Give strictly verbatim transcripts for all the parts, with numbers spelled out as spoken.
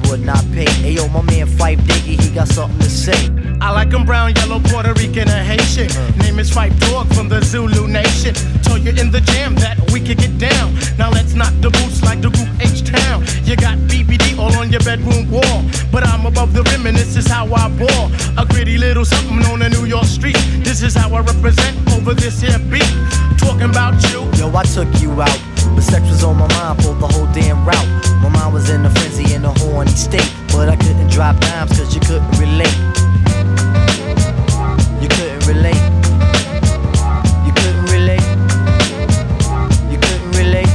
would not pay. Ayo, my man Fife Diggy, he got something to say. I like him brown, yellow, Puerto Rican, or Haitian. Uh. Name is Fife Dog from the Zulu Nation. Told you in the jam that we could get down. Now let's knock the boots like the group H-Town. You got B B D all on your bedroom wall, but I'm above the rim and this is how I ball. A gritty little something on a New York street. This is how I represent over this here beat. Talking about you. Yo, I took you out, but sex was on my mind for the whole damn route. My mind was in a frenzy in a horny state, but I couldn't drop dimes cause you couldn't relate. You couldn't relate. You couldn't relate. You couldn't relate.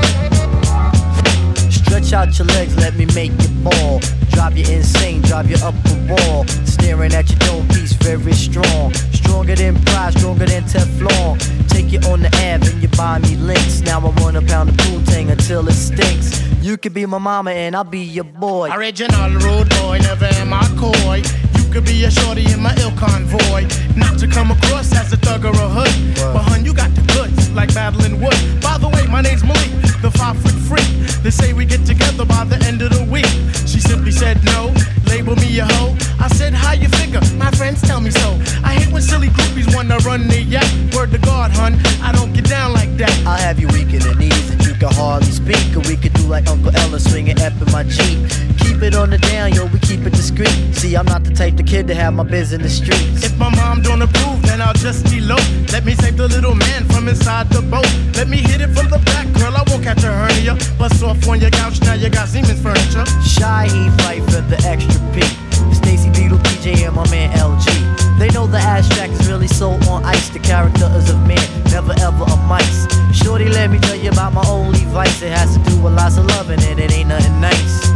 Stretch out your legs, let me make you ball. Drive you insane, drive you up a wall. Staring at your dome piece, very strong. Stronger than pride, stronger than Teflon. Take you on the Ave and you buy me links. Now I wanna pound the Poontang until it stinks. You could be my mama and I'll be your boy. Original rude boy, never am I coy. You could be a shorty in my ill convoy. Not to come across as a thug or a hood, what? But hun, you got the goods like Madeline Wood. By the way, my name's Malik, the five foot freak. They say we get together by the end of the week. She simply said no, label me a hoe. I said how you figure, my friends tell me so. I hate when silly groupies wanna run their yak. Word to God, hun, I don't get down like that. I'll have you weak in the knees and you can hardly speak. Or we could do like Uncle Ella swinging F in my Jeep. Keep it on the down, yo, we keep it discreet. See, I'm not the type of kid to have my biz in the streets. If my mom don't approve, then I'll just elope. Let me save the little man from inside the boat. Let me hit it from the back, girl, I won't catch a hernia. Bust off on your couch, now you got Siemens furniture. Shy, he fight for the extra P. Stacy Beetle, P J, and my man L G. They know the abstract is really so on ice. The character is a man, never ever a mice. Shorty, let me tell you about my only vice. It has to do with lots of loving and it ain't nothing nice.